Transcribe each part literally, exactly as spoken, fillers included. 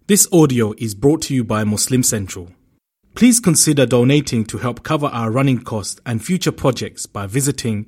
This audio is brought to you by Muslim Central. Please consider donating to help cover our running costs and future projects by visiting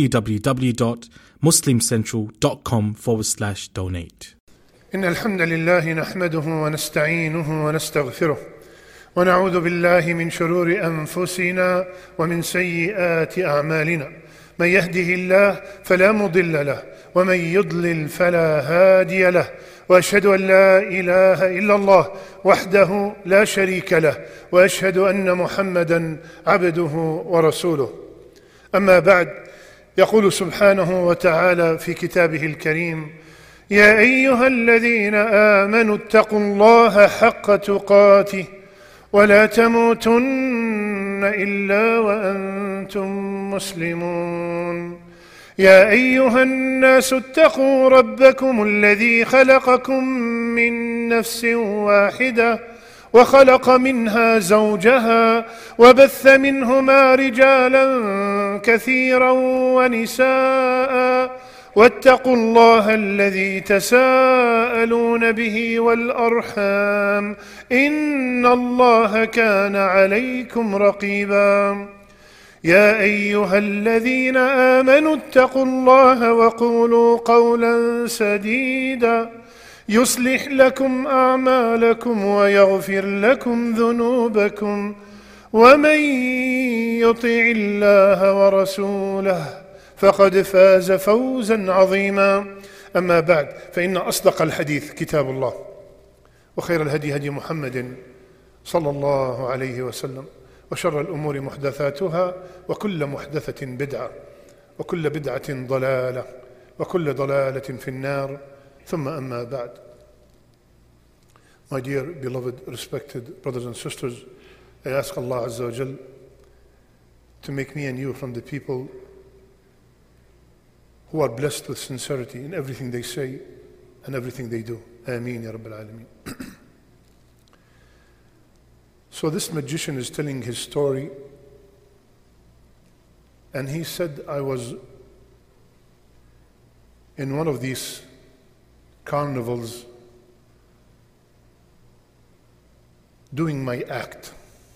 www.muslimcentral.com forward slash donate. إن الحمد لله نحمده ونستعينه ونستغفره ونعوذ بالله من شرور أنفسنا ومن سيئات أعمالنا من يهده الله فلا مضل له ومن يضلل فلا هادي له وأشهد أن لا إله إلا الله وحده لا شريك له وأشهد أن محمدًا عبده ورسوله. أما بعد، يقول سبحانه وتعالى في كتابه الكريم: يا أيها الذين آمنوا اتقوا الله حق تقاته ولا تموتن إلا وأنتم مسلمون. يا أيها الناس اتقوا ربكم الذي خلقكم من نفس واحدة وخلق منها زوجها وبث منهما رجالا كثيرا ونساء واتقوا الله الذي تساءلون به والأرحام إن الله كان عليكم رقيبا. يا أيها الذين آمنوا اتقوا الله وقولوا قولا سديدا يصلح لكم أعمالكم ويغفر لكم ذنوبكم ومن يطع الله ورسوله فقد فاز فوزا عظيما. أما بعد، فإن أصدق الحديث كتاب الله، وخير الهدي هدي محمد صلى الله عليه وسلم، وشر الأمور محدثاتها وكل محدثة بدعة وكل بدعة ضلالة وكل ضلالة في النار. ثم أما بعد. My dear, beloved, respected brothers and sisters, I ask Allah Azza wa Jal to make me and you from the people who are blessed with sincerity in everything they say and everything they do. Ameen ya Rabbil Alameen. So this magician is telling his story, and he said, I was in one of these carnivals doing my act.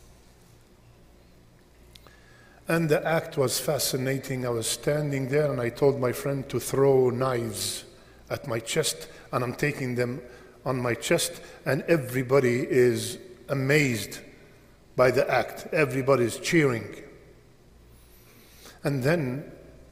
And the act was fascinating. I was standing there and I told my friend to throw knives at my chest, and I'm taking them on my chest, and everybody is amazed by the act. Everybody is cheering. And then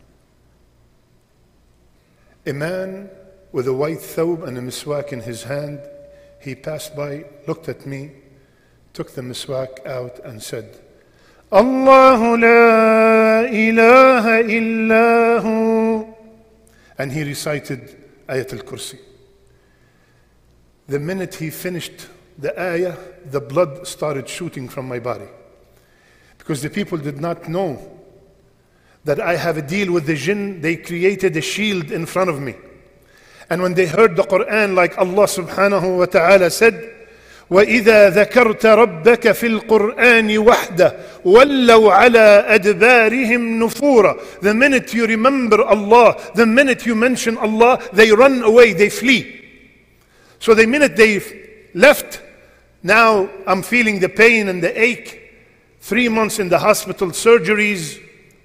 a man with a white thawb and a miswak in his hand, he passed by, looked at me, took the miswak out and said, Allahu la ilaha illahu. And he recited Ayat al-Kursi. The minute he finished the ayah, the blood started shooting from my body. Because the people did not know that I have a deal with the jinn. They created a shield in front of me. And when they heard the Quran, like Allah subhanahu wa ta'ala said, وَإِذَا ذَكَرْتَ رَبَّكَ فِي الْقُرْآنِ وَحْدَهُ وَلَّوْا عَلَىٰ أَدْبَارِهِمْ نُفُورًا. The minute you remember Allah, the minute you mention Allah, they run away, they flee. So the minute they left, now I'm feeling the pain and the ache. Three months in the hospital, surgeries,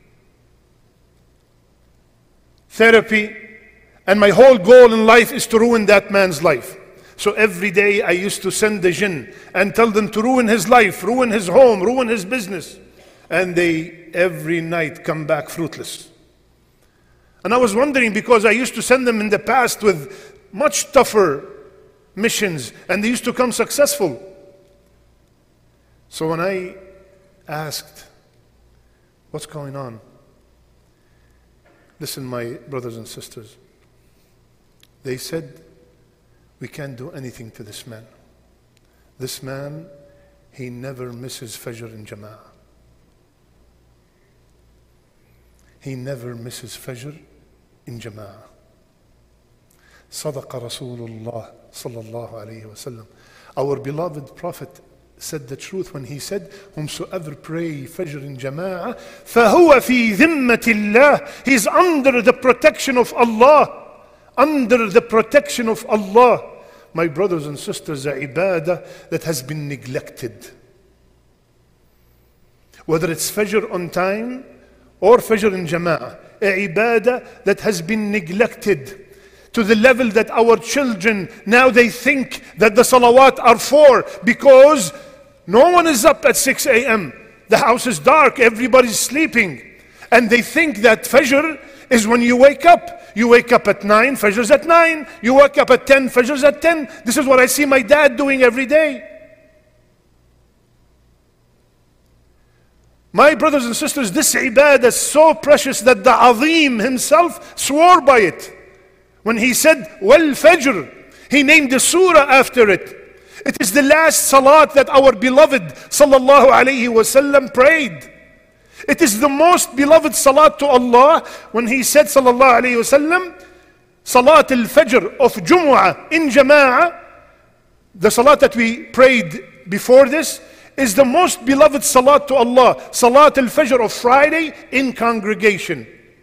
therapy, and my whole goal in life is to ruin that man's life. So every day I used to send the jinn and tell them to ruin his life, ruin his home, ruin his business. And they every night come back fruitless. And I was wondering, because I used to send them in the past with much tougher missions, and they used to come successful. So when I asked, what's going on? Listen, my brothers and sisters. They said, we can't do anything to this man. This man, he never misses Fajr in Jama'ah. He never misses Fajr in Jama'ah. Sadaqa Rasulullah sallallahu alayhi wa sallam. Our beloved Prophet said the truth when he said, whomsoever pray Fajr in Jama'ah, فَهُوَ فِي ذِمَّةِ اللَّهِ. He's under the protection of Allah. Under the protection of Allah. My brothers and sisters, a ibadah that has been neglected. Whether it's Fajr on time or Fajr in Jama'ah, a ibadah that has been neglected to the level that our children, now they think that the salawat are four because no one is up at six a m The house is dark, everybody's sleeping. And they think that Fajr is when you wake up. You wake up at nine, Fajr's at nine. You wake up at ten, Fajr's at ten. This is what I see my dad doing every day. My brothers and sisters, this ibadah is so precious that the Azim himself swore by it. When he said, Wal Fajr, he named the surah after it. It is the last salat that our beloved sallallahu alayhi wasallam prayed. It is the most beloved salat to Allah when he said sallallahu alayhi wasallam, Salat al-Fajr of Jumu'ah in Jama'ah, the salat that we prayed before this, is the most beloved salat to Allah. Salat al-Fajr of Friday in congregation.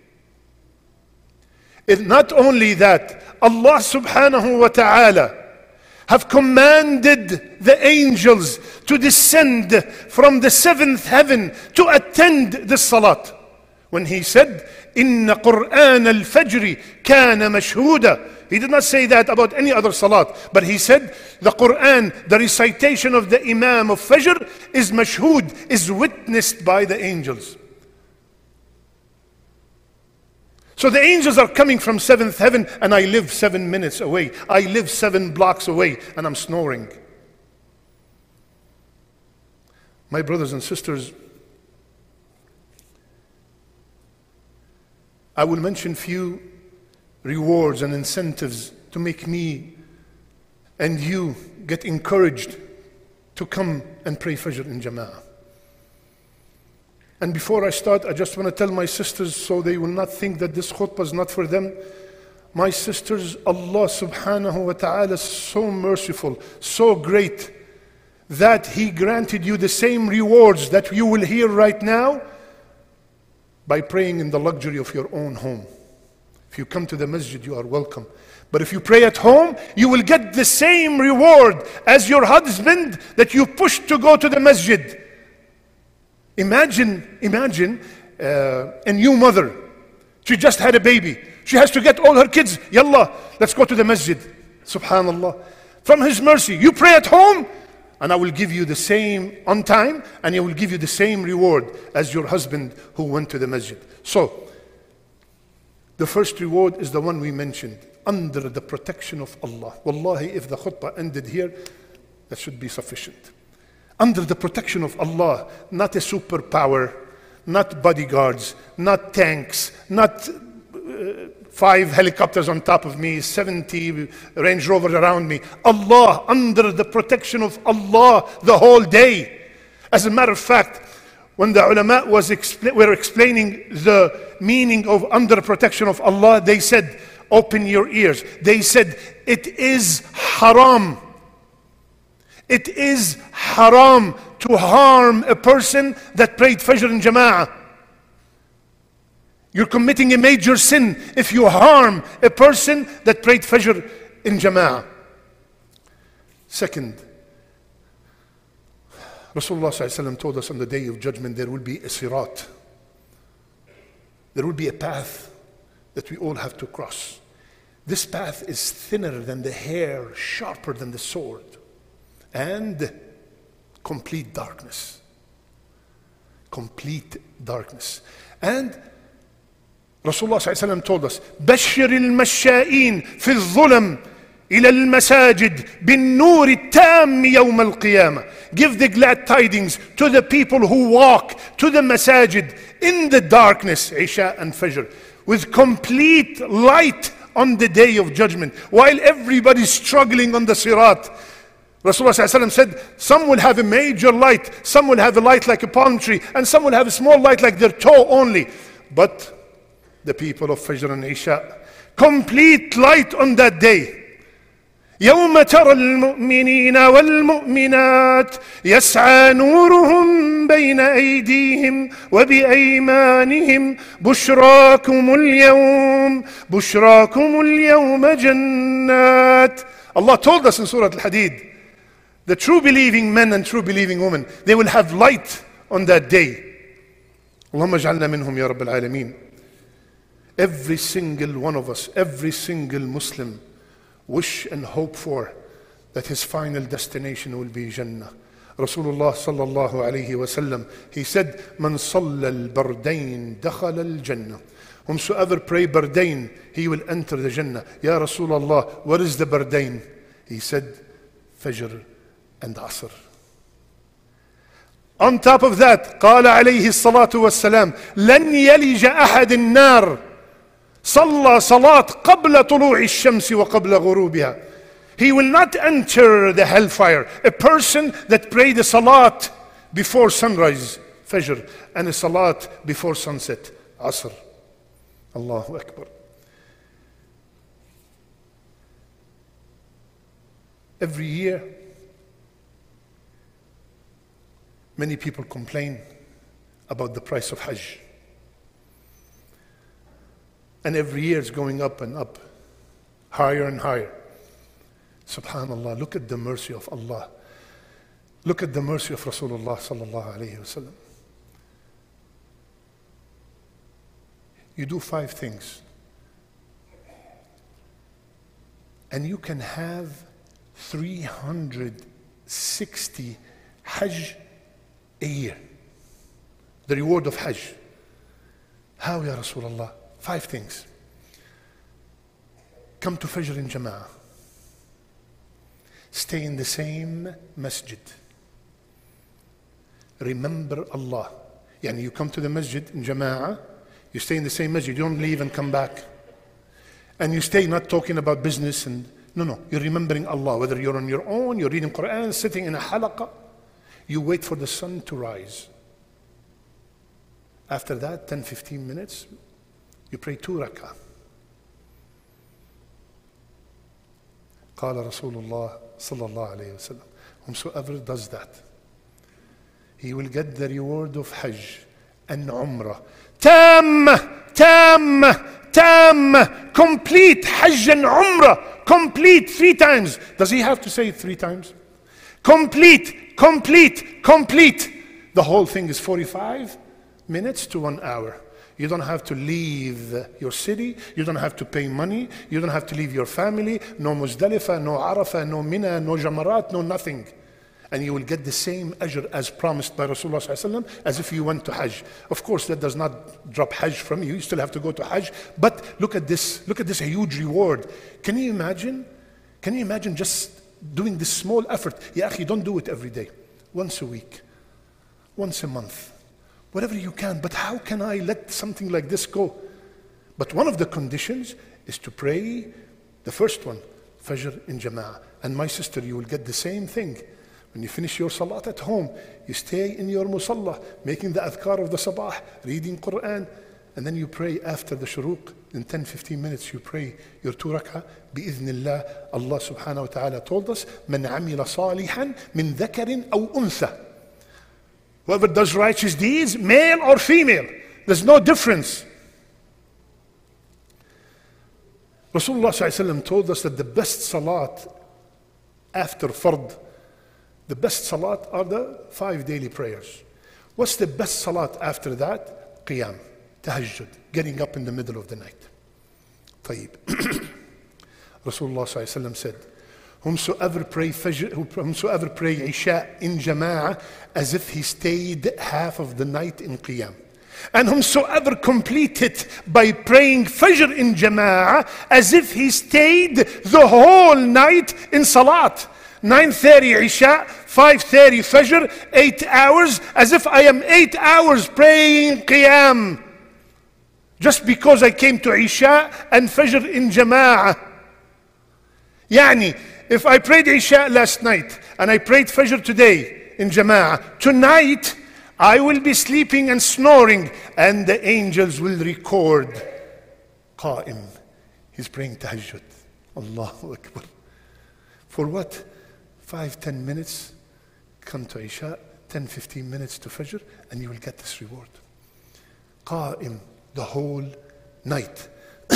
It's not only that, Allah subhanahu wa ta'ala have commanded the angels to descend from the seventh heaven to attend this salat. When he said, Inna Qur'an al-Fajri kana mashhuda. He did not say that about any other salat, but he said the Quran, the recitation of the Imam of Fajr is mashhud, is witnessed by the angels. So the angels are coming from seventh heaven, and I live seven minutes away. I live seven blocks away, and I'm snoring. My brothers and sisters, I will mention few rewards and incentives to make me and you get encouraged to come and pray Fajr in Jama'ah. And before I start, I just want to tell my sisters so they will not think that this khutbah is not for them. My sisters, Allah subhanahu wa ta'ala is so merciful, so great, that He granted you the same rewards that you will hear right now by praying in the luxury of your own home. If you come to the masjid, you are welcome. But if you pray at home, you will get the same reward as your husband that you pushed to go to the masjid. Imagine, imagine uh, a new mother. She just had a baby. She has to get all her kids. Yallah, let's go to the masjid. Subhanallah. From His mercy, you pray at home, and I will give you the same on time, and He will give you the same reward as your husband who went to the masjid. So, the first reward is the one we mentioned, under the protection of Allah. Wallahi, if the khutbah ended here, that should be sufficient. Under the protection of Allah, not a superpower, not bodyguards, not tanks, not uh, five helicopters on top of me, seventy Range Rovers around me. Allah, under the protection of Allah the whole day. As a matter of fact, when the ulama was expl- were explaining the meaning of under the protection of Allah, they said, open your ears. They said, it is haram. It is haram to harm a person that prayed Fajr in Jama'ah. You're committing a major sin if you harm a person that prayed Fajr in Jama'ah. Second, Rasulullah sallallahu alaihi wasallam told us on the day of judgment there will be a sirat. There will be a path that we all have to cross. This path is thinner than the hair, sharper than the sword, and complete darkness. Complete darkness. And Rasulullah sallallahu alaihi wasallam told us, بشر المشائين في الظلم إلى المساجد بالنور التام يوم القيامة. Give the glad tidings to the people who walk to the masajid in the darkness, Isha and Fajr, with complete light on the day of judgment, while everybody's struggling on the sirat. Rasulullah sallallahu alaihi wasallam said, some will have a major light, some will have a light like a palm tree, and some will have a small light like their toe only. But the people of Fajr and Isha, complete light on that day. يوم ترى المؤمنين والمؤمنات يسعى نورهم بين أيديهم وبأيمانهم بشراكم اليوم بشراكم اليوم جنات. Allah told us in Surah Al-Hadid, the true believing men and true believing women, they will have light on that day. اللهم اجعلنا منهم يا رب العالمين. Every single one of us, every single Muslim, wish and hope for that his final destination will be Jannah. Rasulullah sallallahu alayhi wa sallam, he said, Man salla al-bardain dakhala al-Jannah. Whomsoever pray bardain, he will enter the Jannah. Ya Rasulullah, what is the bardain? He said, Fajr and Asr. On top of that, قال عليه الصلاة والسلام, لن يلج أحد النار صلى صلاة قبل طلوع الشمس وقبل غروبها. He will not enter the hellfire. A person that prayed a salat before sunrise, Fajr, and a salat before sunset, Asr. Allahu Akbar. Every year, many people complain about the price of Hajj. And every year it's going up and up, higher and higher. Subhanallah, look at the mercy of Allah. Look at the mercy of Rasulullah sallallahu alayhi wa sallam. You do five things, and you can have three hundred sixty Hajj a year. The reward of Hajj. How, Ya Rasulullah? Five things. Come to Fajr in Jama'ah. Stay in the same masjid. Remember Allah. Yani you come to the masjid in Jama'ah, you stay in the same masjid, you don't leave and come back. And you stay not talking about business and, no, no, you're remembering Allah. Whether you're on your own, you're reading Quran, sitting in a halaqah, you wait for the sun to rise. After that, ten, fifteen minutes, you pray two rak'ah. قال رسول الله صلى الله عليه وسلم, whomsoever does that, he will get the reward of Hajj and Umrah. Tam, tam, tam, complete Hajj and Umrah, complete three times. Does he have to say it three times? Complete, complete, complete. The whole thing is forty-five minutes to one hour. You don't have to leave your city. You don't have to pay money. You don't have to leave your family. No Muzdalifah, no Arafah, no Mina, no Jamarat, no nothing. And you will get the same ajr as promised by Rasulullah sallallahu alaihi wasallam as if you went to Hajj. Of course, that does not drop Hajj from you. You still have to go to Hajj. But look at this. Look at this huge reward. Can you imagine? Can you imagine just doing this small effort? Ya akhi, don't do it every day. Once a week. Once a month. Whatever you can, but how can I let something like this go? But one of the conditions is to pray the first one, Fajr in Jama'ah. And my sister, you will get the same thing. When you finish your salat at home, you stay in your musalla, making the adhkar of the sabah, reading Quran, and then you pray after the shuruq. In ten, fifteen minutes, you pray your two rak'ah. Bi-idhnillah, Allah subhanahu wa ta'ala told us, Man amila salihan min dhakarin aw untha. Whoever does righteous deeds, male or female, there's no difference. Rasulullah sallallahu alaihi wasallam told us that the best salat after fard, the best salat are the five daily prayers. What's the best salat after that? Qiyam, tahajjud, getting up in the middle of the night. طيب. Rasulullah sallallahu alaihi wasallam said, Whomsoever pray Fajr, whomsoever pray Isha in Jama'ah as if he stayed half of the night in Qiyam. And whomsoever complete it by praying Fajr in Jama'ah as if he stayed the whole night in Salat. nine thirty Isha, five thirty Fajr, eight hours, as if I am eight hours praying Qiyam. Just because I came to Isha and Fajr in Jama'ah. Yani, if I prayed Isha last night and I prayed Fajr today in Jama'ah, tonight I will be sleeping and snoring and the angels will record Qa'im. He's praying Tahajjud. Allahu Akbar. For what? Five, ten minutes, come to Isha, ten, fifteen minutes to Fajr, and you will get this reward. Qa'im, the whole night.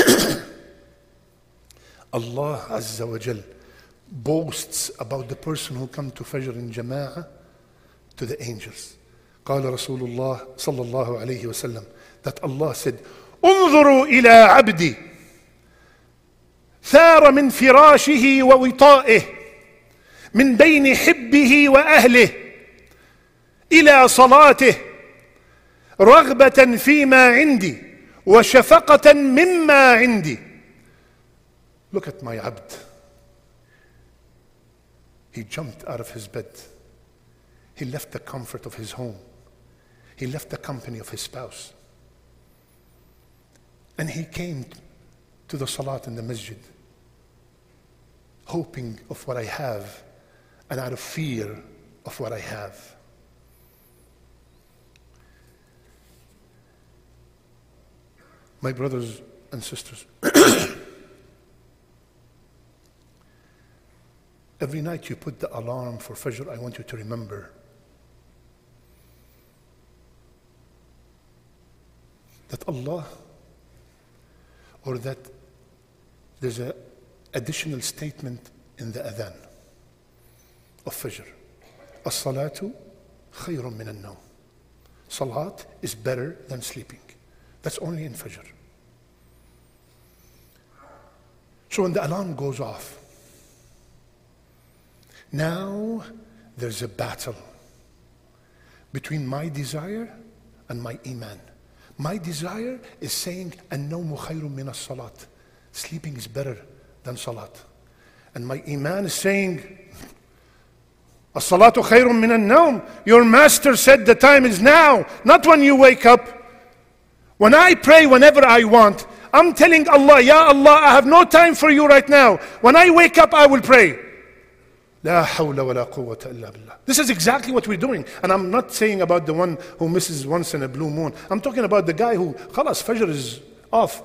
Allah Azza wa Jal boasts about the person who comes to Fajr in Jama'ah to the angels. قال رسول الله صلى الله عليه وسلم, that Allah said, انظروا إلى عبدي ثار من فراشه ووطائه من بين حبه وأهله إلى صلاته رغبة فيما عندي وشفقة مما عندي. Look at my abd. He jumped out of his bed. He left the comfort of his home. He left the company of his spouse. And he came to the salat in the masjid, hoping of what I have and out of fear of what I have. My brothers and sisters, every night you put the alarm for Fajr, I want you to remember that Allah, or that there's an additional statement in the adhan of Fajr. As-salatu khayrun min an-nawm. Salat is better than sleeping. That's only in Fajr. So when the alarm goes off, now there's a battle between my desire and my iman. My desire is saying, "An-nawmu khayrun min as-salat." Sleeping is better than salat. And my iman is saying, "As-salatu khayrun min an-nawm." Your master said the time is now, not when you wake up. When I pray whenever I want, I'm telling Allah, "Ya Allah, I have no time for you right now. When I wake up, I will pray." La hawla wa la quwwata illa billah. This is exactly what we're doing. And I'm not saying about the one who misses once in a blue moon. I'm talking about the guy who, khalas, Fajr is off.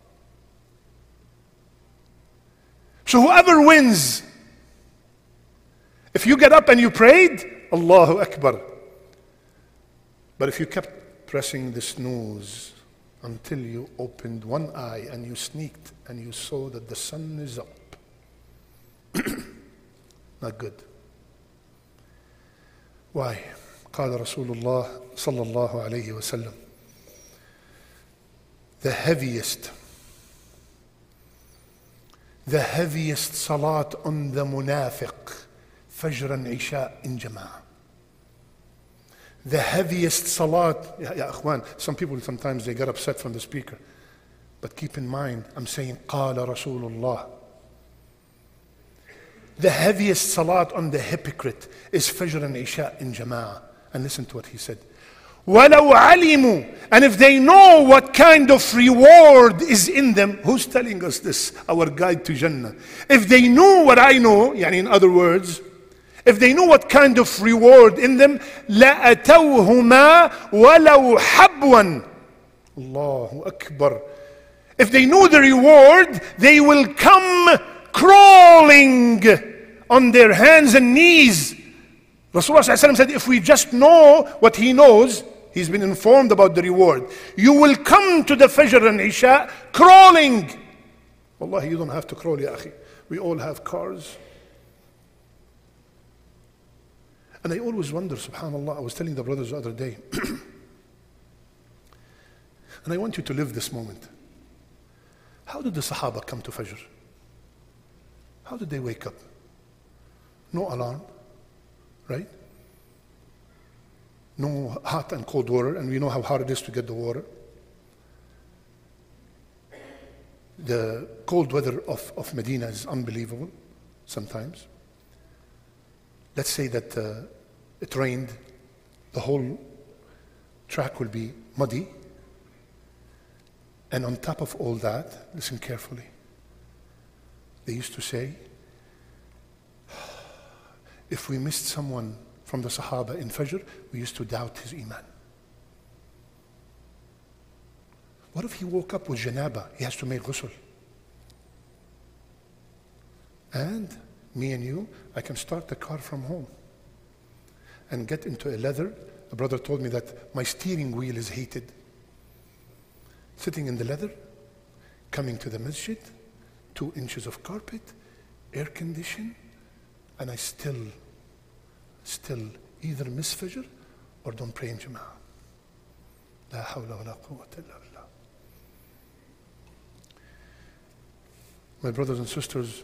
So whoever wins, if you get up and you prayed, Allahu Akbar. But if you kept pressing the snooze until you opened one eye and you sneaked and you saw that the sun is up, not good. Why? قال رسول الله صلى الله عليه وسلم, the heaviest, the heaviest salat on the munafiq, Fajr and Isha in Jama'ah. The heaviest salat, ya, ya akhwan, some people sometimes they get upset from the speaker. But keep in mind, I'm saying قال رسول الله. The heaviest salat on the hypocrite is Fajr and Isha in Jama'ah. And listen to what he said. وَلَوْ عَلِمُوا. And if they know what kind of reward is in them, who's telling us this? Our guide to Jannah. If they knew what I know, yani in other words, if they knew what kind of reward in them, لَأَتَوْهُمَا وَلَوْ حَبْوًا. Allahu Akbar. If they knew the reward, they will come crawling on their hands and knees. Rasulullah said, if we just know what he knows, he's been informed about the reward. You will come to the Fajr and Isha crawling. Wallahi, you don't have to crawl, ya akhi. We all have cars. And I always wonder, subhanAllah, I was telling the brothers the other day, and I want you to live this moment. How did the Sahaba come to Fajr? How did they wake up? No alarm, right? No hot and cold water, and we know how hard it is to get the water. The cold weather of, of Medina is unbelievable sometimes. Let's say that uh, it rained, the whole track will be muddy. And on top of all that, listen carefully, they used to say, if we missed someone from the Sahaba in Fajr, we used to doubt his iman. What if he woke up with janaba? He has to make ghusl. And me and you, I can start the car from home and get into a leather. A brother told me that my steering wheel is heated. Sitting in the leather, coming to the masjid, two inches of carpet, air condition, and I still, still either miss Fajr or don't pray in Jama'ah. La hawla wa la quwwata illa billah. My brothers and sisters,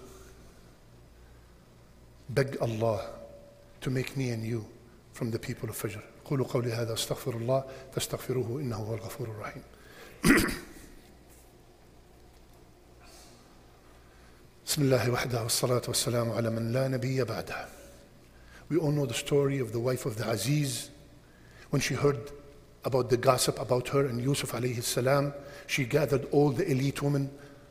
beg Allah to make me and you from the people of Fajr. قولوا قولي هذا استغفر الله فاستغفروه إنه هو الغفور الرحيم. بسم الله وحده والصلاة والسلام على من لا نبي بعده. We all know the story of the wife of the Aziz. When she heard about the gossip about her and Yusuf alayhi salam, she gathered all the elite women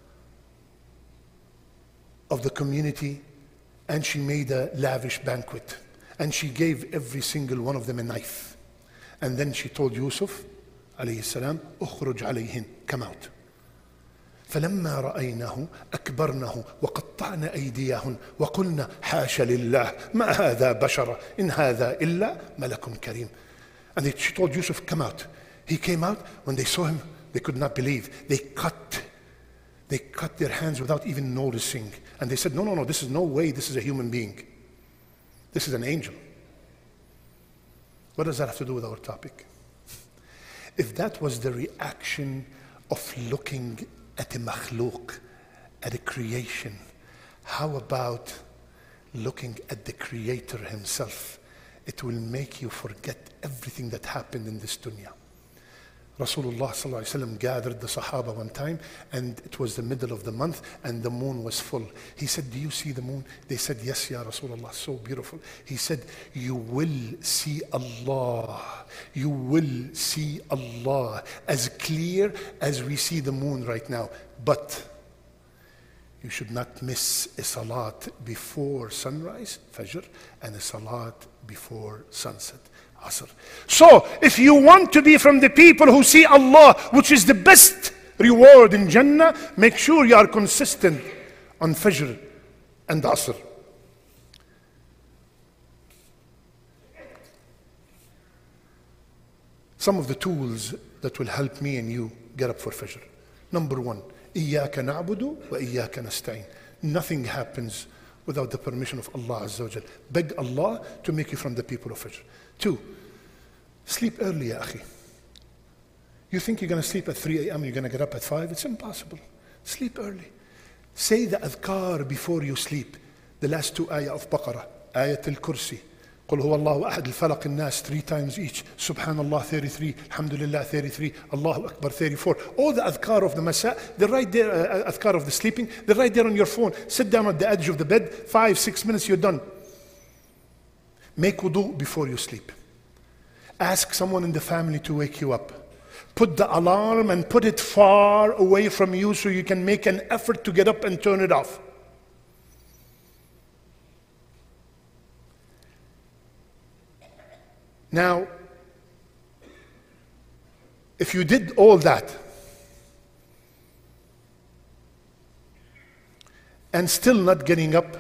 of the community and she made a lavish banquet. And she gave every single one of them a knife. And then she told Yusuf alayhi salam, اخرج عليهن, come out. فلما رأيناه أكبرنه وقطعن أيديهن وقلنا حاشا لله ما هذا بشر إن هذا إلا ملك كريم. And they, she told Yusuf, come out. He came out. When they saw him, they could not believe. They cut, they cut their hands without even noticing. And they said, no, no, no, this is no way, this is a human being. This is an angel. What does that have to do with our topic? If that was the reaction of looking at a makhluk, at a creation, how about looking at the Creator himself? It will make you forget everything that happened in this dunya. Rasulullah sallallahu alaihi wasallam gathered the Sahaba one time, and it was the middle of the month, and the moon was full. He said, do you see the moon? They said, yes, Ya Rasulullah, so beautiful. He said, you will see Allah. You will see Allah as clear as we see the moon right now. But you should not miss a salat before sunrise, Fajr, and a salat before sunset, Asr. So, if you want to be from the people who see Allah, which is the best reward in Jannah, make sure you are consistent on Fajr and Asr. Some of the tools that will help me and you get up for Fajr. Number one, إِيَّاكَ نَعْبُدُ وَإِيَّاكَ نَسْتَعِينُ. Nothing happens without the permission of Allah Azza wa Jal. Beg Allah to make you from the people of Fajr. Two, sleep early, ya akhi. You think you're going to sleep at three a.m., you're going to get up at five? It's impossible. Sleep early. Say the adhkar before you sleep. The last two ayah of Baqarah, Ayat al-Kursi. قل هو الله أحد الفلق الناس, three times each. Subhanallah thirty-three, Alhamdulillah thirty-three, Allahu Akbar thirty-four. All the adhkar of the masa, they're right there, uh, adhkar of the sleeping, they're right there on your phone. Sit down at the edge of the bed, five, six minutes, you're done. Make wudu before you sleep. Ask someone in the family to wake you up. Put the alarm and put it far away from you so you can make an effort to get up and turn it off. Now, if you did all that and still not getting up,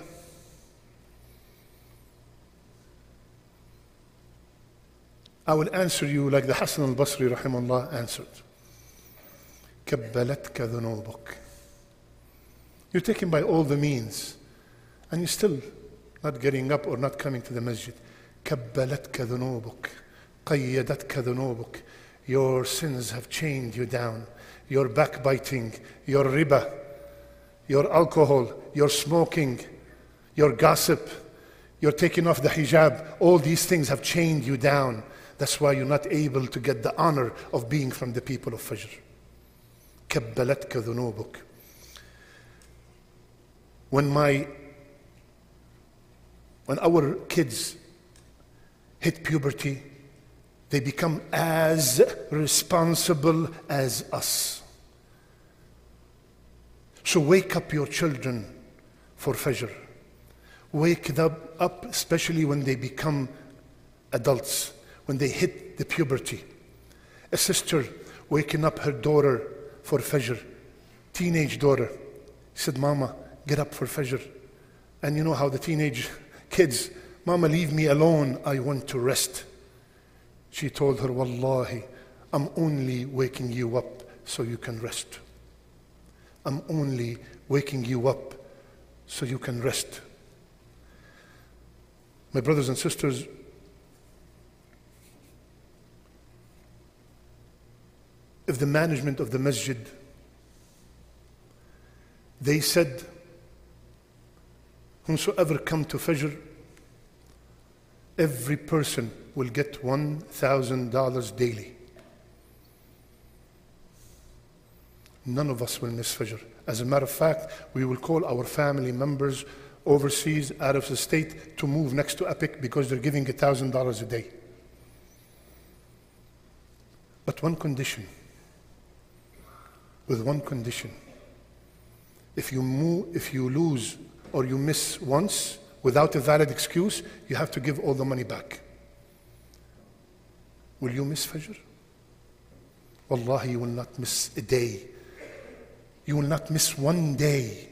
I will answer you like the Hasan al-Basri rahimahullah answered. كَبَّلَتْكَ ذُنُوبُكَ. You're taken by all the means and you're still not getting up or not coming to the masjid. كَبَّلَتْكَ ذُنُوبُكَ قَيَّدَتْكَ ذُنُوبُكَ. Your sins have chained you down. Your backbiting, your riba, your alcohol, your smoking, your gossip, your taking off the hijab, all these things have chained you down. That's why you're not able to get the honor of being from the people of Fajr. كَبَّلَتْكَ ذُنُوبُكَ. When my, when our kids hit puberty, they become as responsible as us. So wake up your children for Fajr. Wake them up, especially when they become adults, when they hit the puberty. A sister waking up her daughter for Fajr, teenage daughter, said, Mama, get up for Fajr. And you know how the teenage kids, Mama, leave me alone, I want to rest. She told her, Wallahi, I'm only waking you up so you can rest. I'm only waking you up so you can rest. My brothers and sisters, if the management of the masjid, they said, whomsoever come to Fajr, every person will get one thousand dollars daily. None of us will miss Fajr. As a matter of fact, we will call our family members overseas, out of the state, to move next to Epic because they're giving one thousand dollars a day. But one condition, with one condition. If you move, if you lose or you miss once without a valid excuse, you have to give all the money back. Will you miss Fajr? Wallahi, you will not miss a day. You will not miss one day.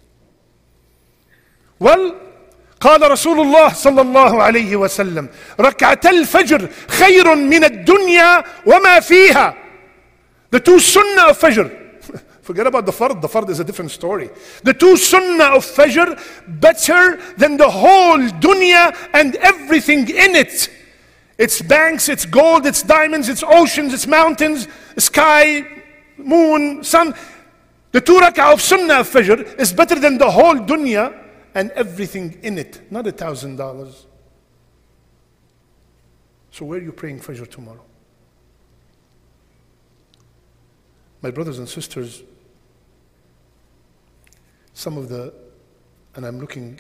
Well, قال رسول الله صلى الله عليه وسلم ركعتا الفجر خير من الدنيا وما فيها. The two sunnah of Fajr. Forget about the fard. The fard is a different story. The two sunnah of Fajr better than the whole dunya and everything in it. Its banks, its gold, its diamonds, its oceans, its mountains, sky, moon, sun. The two rak'ah of sunnah of Fajr is better than the whole dunya and everything in it. Not a thousand dollars. So where are you praying Fajr tomorrow? My brothers and sisters, some of the, and I'm looking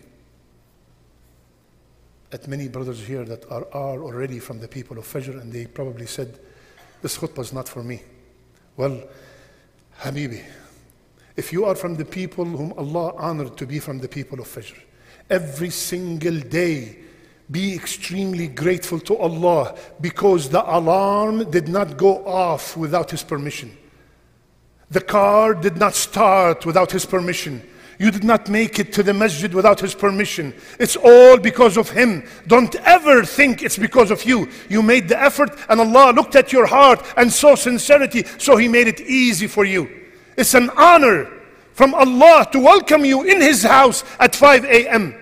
at many brothers here that are, are already from the people of Fajr, and they probably said, this khutbah is not for me. Well, Habibi, if you are from the people whom Allah honored to be from the people of Fajr, every single day be extremely grateful to Allah because the alarm did not go off without His permission. The car did not start without His permission. You did not make it to the masjid without His permission. It's all because of Him. Don't ever think it's because of you. You made the effort and Allah looked at your heart and saw sincerity, so He made it easy for you. It's an honor from Allah to welcome you in His house at five a m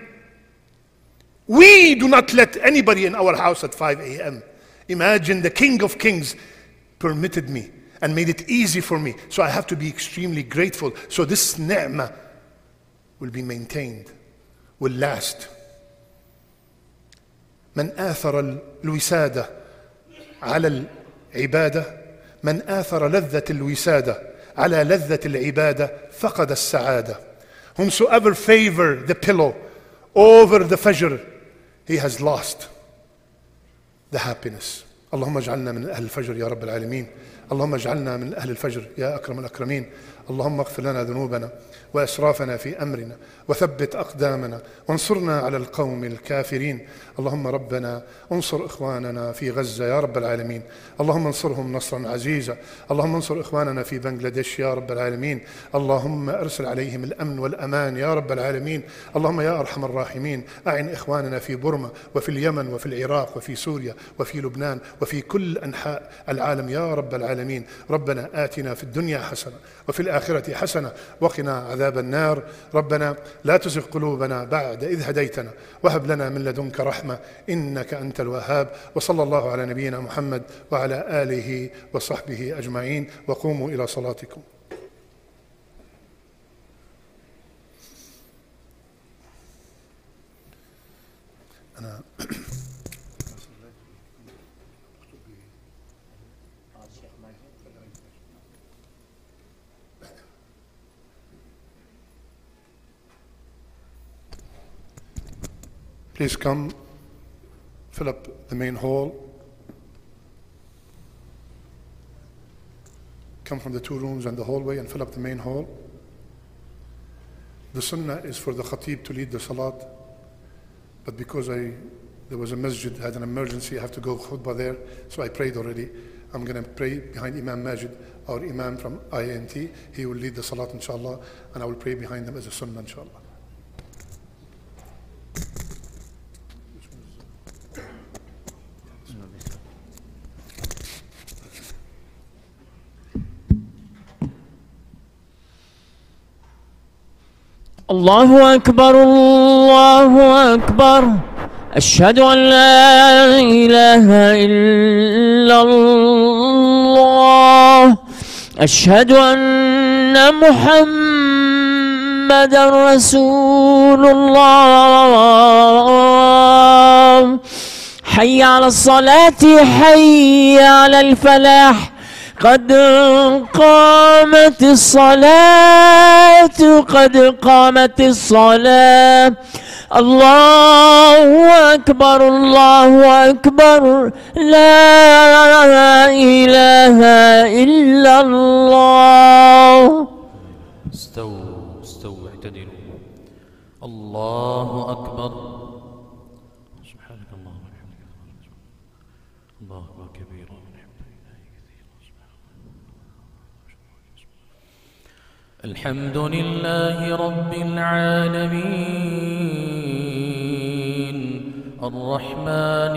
We do not let anybody in our house at five a m Imagine the King of Kings permitted me and made it easy for me. So I have to be extremely grateful. So this ni'mah will be maintained, will last. من آثر الوسادة على العبادة من آثر لذة الوسادة على لذة العبادة فقد السعادة. Whomsoever favor the pillow over the Fajr, he has lost the happiness. اللهم اجعلنا من أهل الفجر يا رب العالمين. اللهم اجعلنا من أهل الفجر يا أكرم الأكرمين. اللهم اغفر لنا ذنوبنا وأسرافنا في أمرنا وثبت أقدامنا وانصرنا على القوم الكافرين. اللهم ربنا انصر إخواننا في غزة يا رب العالمين. اللهم انصرهم نصرا عزيزا. اللهم انصر إخواننا في بنغلاديش يا رب العالمين. اللهم أرسل عليهم الأمن والأمان يا رب العالمين. اللهم يا أرحم الراحمين أعن إخواننا في بورما وفي اليمن وفي العراق وفي سوريا وفي لبنان وفي كل أنحاء العالم يا رب العالمين. ربنا آتنا في الدنيا حسنة وفي الآخرة حسنة وقنا عذاب النار. ربنا لا تزغ قلوبنا بعد إذ هديتنا وهب لنا من لدنك رحمة إنك أنت الوهاب. وصلى الله على نبينا محمد وعلى آله وصحبه أجمعين وقوموا إلى صلاتكم. أنا Please come, fill up the main hall. Come from the two rooms and the hallway and fill up the main hall. The sunnah is for the khatib to lead the salat, but because I there was a masjid, had an emergency, I have to go khutbah there, so I prayed already. I'm going to pray behind Imam Majid, our Imam from I N T. He will lead the salat inshallah, and I will pray behind them as a sunnah inshallah. الله أكبر الله أكبر أشهد أن لا إله إلا الله أشهد أن محمدا رسول الله حي على الصلاة حي على الفلاح قد قامت الصلاة قد قامت الصلاة الله أكبر الله أكبر لا إله إلا الله. استووا استووا اعتدلوا. الله أكبر. سبحانك اللهم وبحمدك الله أكبر كبيرا الحمد لله رب العالمين الرحمن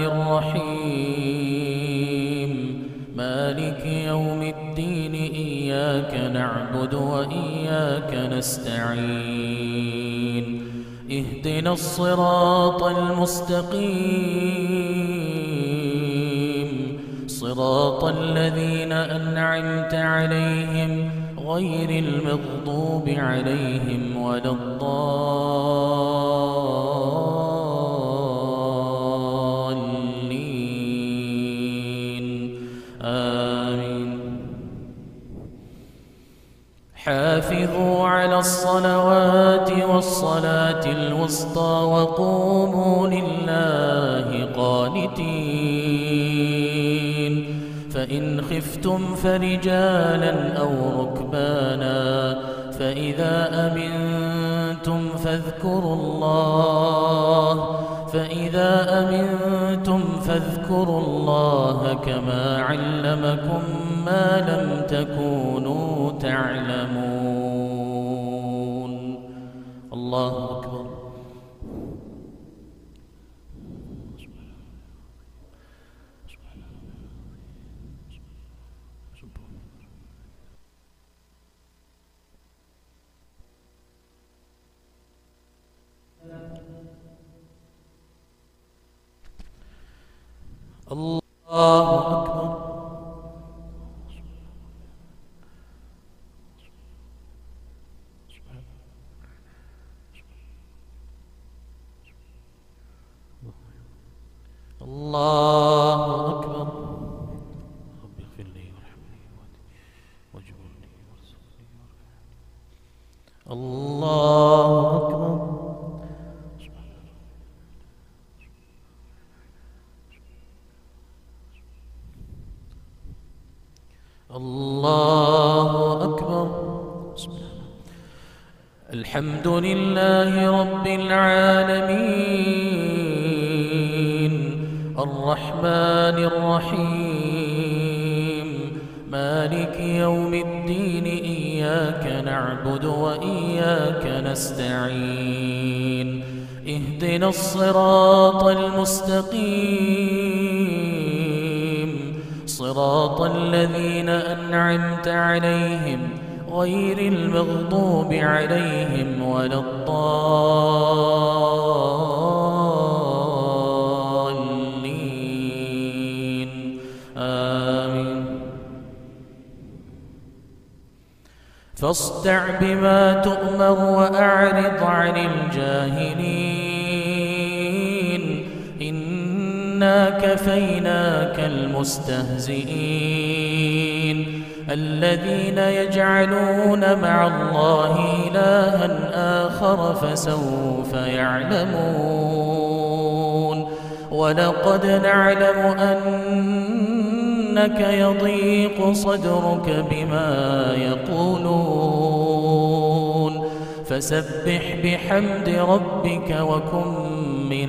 الرحيم مالك يوم الدين إياك نعبد وإياك نستعين اهدنا الصراط المستقيم صراط الذين أنعمت عليهم غير المغضوب عليهم ولا الضالين آمين. حافظوا على الصلوات والصلاة الوسطى وقوموا لله قانتين فإن خفتم فرجالا أو ركبانا فإذا أمنتم فاذكروا الله فإذا أمنتم فاذكروا الله كما علمكم ما لم تكونوا تعلمون. الله أكبر. الله أكبر. الله أكبر. رب اغفر لي وارحمني واجبرني وارزقني الله أكبر. الله أكبر. الحمد لله رب العالمين الرحمن الرحيم مالك يوم الدين إياك نعبد وإياك نستعين اهدنا الصراط المستقيم صراط الذين أنعمت عليهم غير المغضوب عليهم ولا الضالين آمين. فاصدع بما تؤمر وأعرض عن الجاهلين إنا كفيناك المستهزئين الذين يجعلون مع الله إلها آخر فسوف يعلمون. ولقد نعلم أنك يضيق صدرك بما يقولون فسبح بحمد ربك وكن من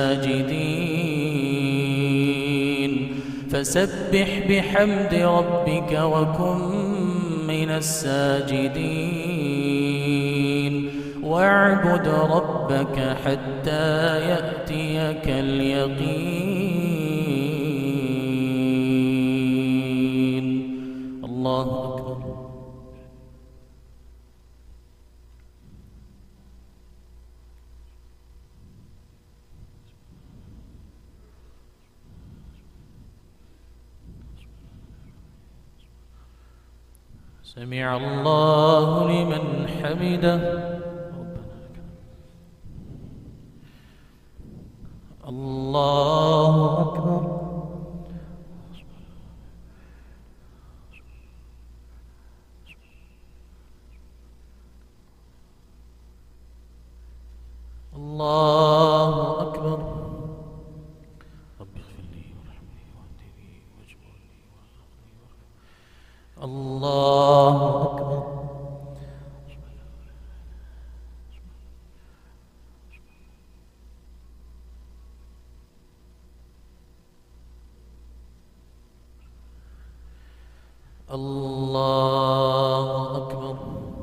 الساجدين فسبح بحمد ربك وكن من الساجدين واعبد ربك حتى يأتيك اليقين. الله أكبر. سمع الله لمن حمده. الله أكبر. الله أكبر. رب اغفر لي وارحمني واهدني واجبرني وارزقني وارحمني. الله أكبر. الله أكبر.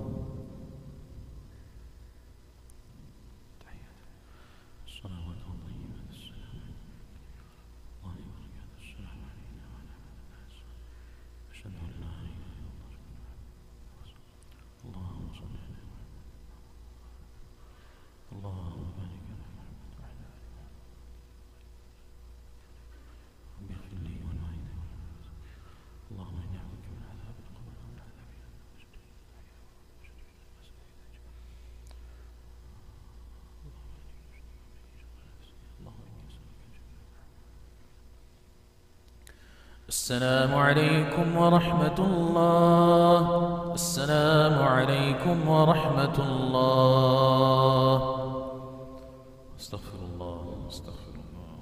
السلام عليكم ورحمة الله. السلام عليكم ورحمة الله. استغفر الله استغفر الله.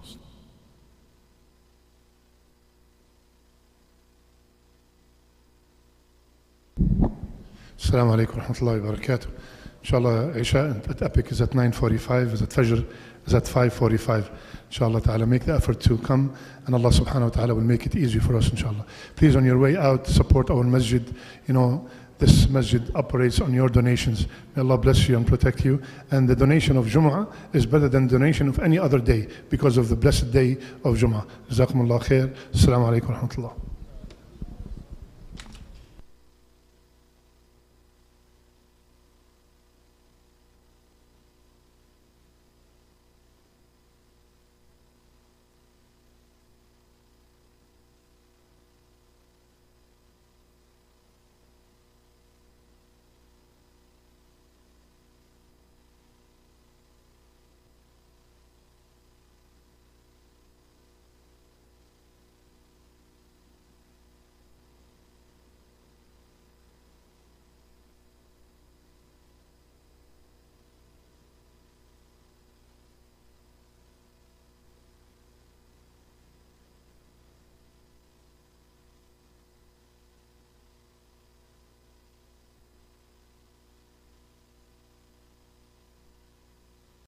السلام عليكم ورحمة الله وبركاته. Inshallah, Isha at Epic is at nine forty-five, is at Fajr is at five forty-five. Inshallah ta'ala, make the effort to come, and Allah subhanahu wa ta'ala will make it easy for us, inshallah. Please, on your way out, support our masjid. You know, this masjid operates on your donations. May Allah bless you and protect you. And the donation of Jum'ah is better than donation of any other day because of the blessed day of Jum'ah. Jazakumullah khair. Assalamu alaikum wa rahmatullah.